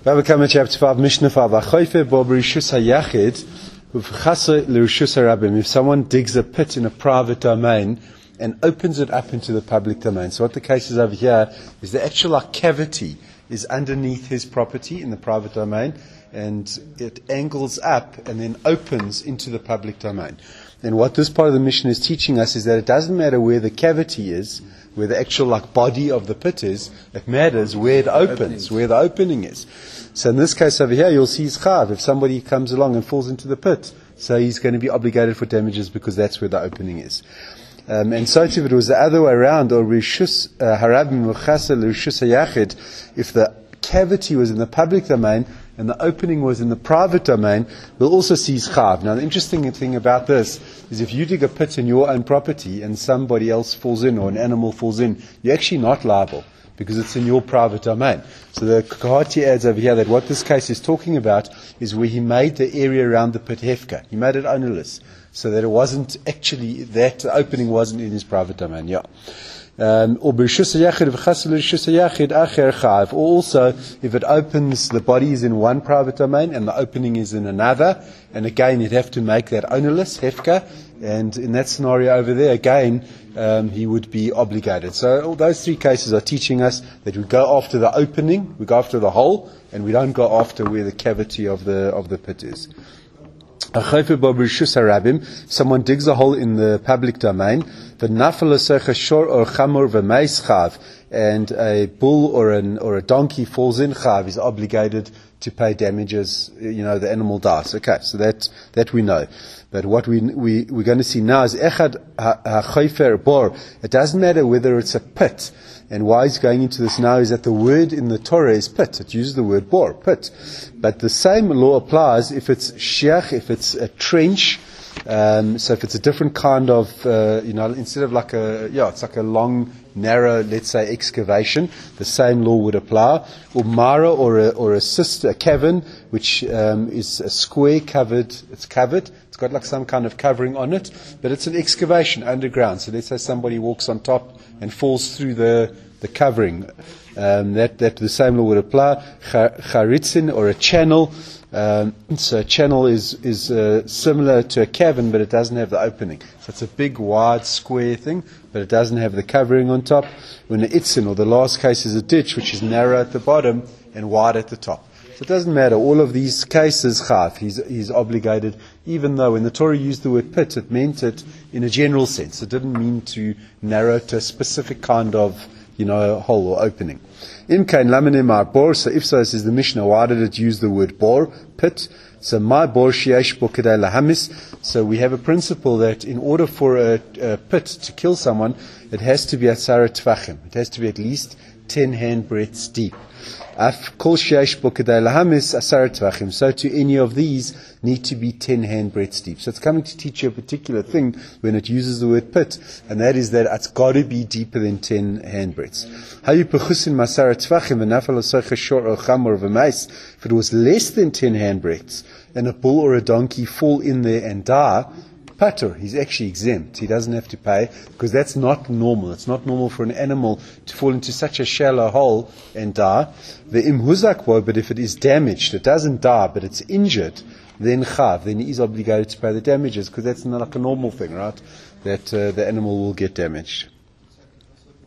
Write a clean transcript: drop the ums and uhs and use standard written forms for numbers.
Baba Kama chapter 5, Mishnah 5. If someone digs a pit in a private domain and opens it up into the public domain. So what the case is over here is the actual cavity is underneath his property in the private domain, and it angles up and then opens into the public domain. And what this part of the Mishnah is teaching us is that it doesn't matter where the cavity is, where the actual body of the pit is. It matters where it opens, where the opening is. So in this case over here, you'll see his chav. If somebody comes along and falls into the pit, so he's going to be obligated for damages because that's where the opening is. And so if it was the other way around, or rishus harabim v'chasel rishus hayachid, if the cavity was in the public domain and the opening was in the private domain, we'll also see his chav. Now the interesting thing about this is if you dig a pit in your own property and somebody else falls in or an animal falls in, you're actually not liable because it's in your private domain. So the Kahati adds over here that what this case is talking about is where he made the area around the pit hefka. He made it ownerless, so that it wasn't actually, that opening wasn't in his private domain. Yeah. Or also, if it opens, the body is in one private domain and the opening is in another, and again you'd have to make that ownerless, hefka, and in that scenario over there, again, he would be obligated. So all those three cases are teaching us that we go after the opening, we go after the hole, and we don't go after where the cavity of the pit is. Someone digs a hole in the public domain, and a bull or a donkey falls in, chav is obligated to pay damages. The animal dies. Okay, so that we know. But what we're going to see now is echad ha'chofer bor. It doesn't matter whether it's a pit. And why he's going into this now is that the word in the Torah is pit. It uses the word bor, pit. But the same law applies if it's shiach, if it's a trench. So if it's a different kind of, instead of it's like a long, narrow, let's say, excavation, the same law would apply. Or mara, or a cavern, which is a square covered, it's covered. It's got like some kind of covering on it, but it's an excavation underground. So let's say somebody walks on top and falls through the covering. That the same law would apply. Charitzin, or a channel. So a channel is similar to a cavern, but it doesn't have the opening. So it's a big, wide, square thing, but it doesn't have the covering on top. When the itzin, or the last case, is a ditch, which is narrow at the bottom and wide at the top. So it doesn't matter. All of these cases, chav, he's obligated, even though when the Torah used the word pit, it meant it in a general sense. It didn't mean to narrow to a specific kind of, hole or opening. Imkain lamine mar bor. So if so, says the Mishnah, why did it use the word bor, pit? So my bor sheyesh bo kedai lahamis. So we have a principle that in order for a pit to kill someone, it has to be at Sarah Tvachim. It has to be at least 10 hand breadths deep. So to any of these need to be 10 hand breadths deep. So it's coming to teach you a particular thing when it uses the word pit, and that is that it's got to be deeper than 10 hand breadths. If it was less than 10 hand breadths and a bull or a donkey fall in there and die, patur, he's actually exempt. He doesn't have to pay, because that's not normal. It's not normal for an animal to fall into such a shallow hole and die. The imhuzak wo, but if it is damaged, it doesn't die, but it's injured, then chav, then he is obligated to pay the damages, because that's not like a normal thing, right? That the animal will get damaged.